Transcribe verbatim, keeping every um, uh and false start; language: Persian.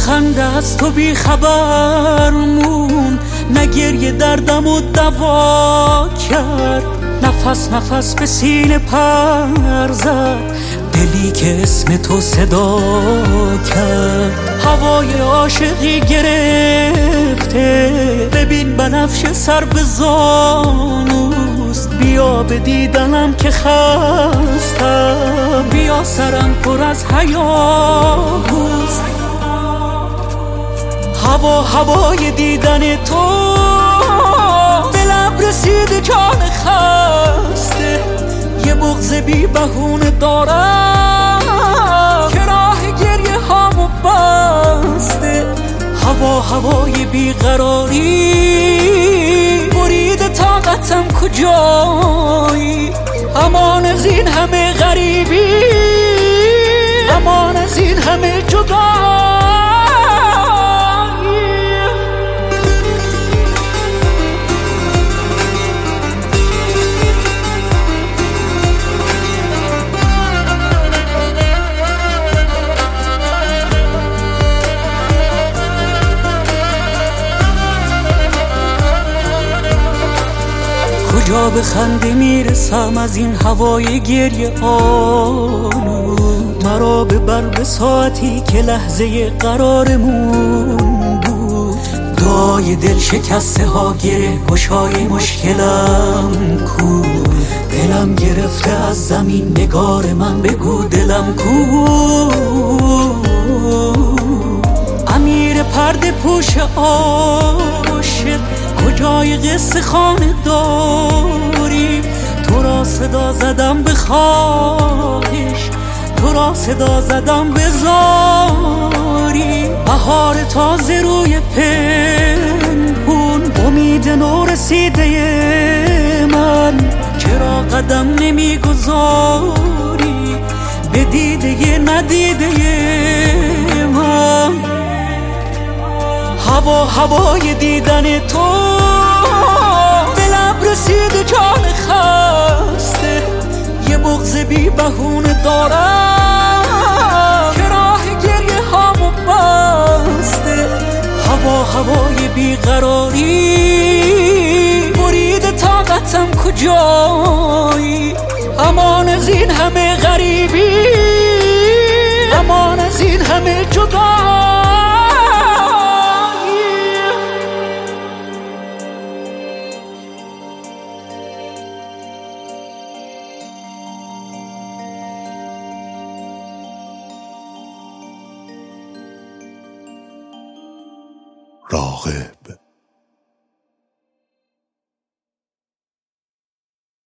خنده از تو بی خبر مون، نه گریه دردم و دوا کرد، نفس نفس به سینه پر زد، دلی که اسم تو صدا کرد. هوای عاشقی گرفته، ببین بنفش سر به زانوست، بیا به دیدنم که خستم، بیا سرم پر از هیاهوست. هوا هوای دیدن تو، دلم رسید جان خسته، یه بغض بی بهونه دارم که راه گریه هامو بسته. هوا هوای بیقراری، برید طاقتم کجایی، امان از این همه غریبی، امان از این همه جدایی. کجا به خنده میرسم از این هوای گریه آلود، مرا ببر به ساعتی که لحظه قرارمون بود. دعای دل شکسته ها گره گشای مشکلم کو، دلم گرفته از زمین نگار من بگو دلم کو. امیر پرده پوش عاشق، کجای قصه خانه داری، تو را صدا زدم به خواهش، تو را صدا زدم به زاری. بهار تازه روی پنهون، امید نو رسیده من، چرا قدم نمیگذاری به دیده ندیده من. هوا هوای دیدن تو، دلم رسید جان خسته، یه بغض بی بهونه دارم که راه گریه هامو بسته. هوا هوای بیقراری، برید طاقتم کجایی، امان از این همه غریبی، امان از این همه جدایی. راغب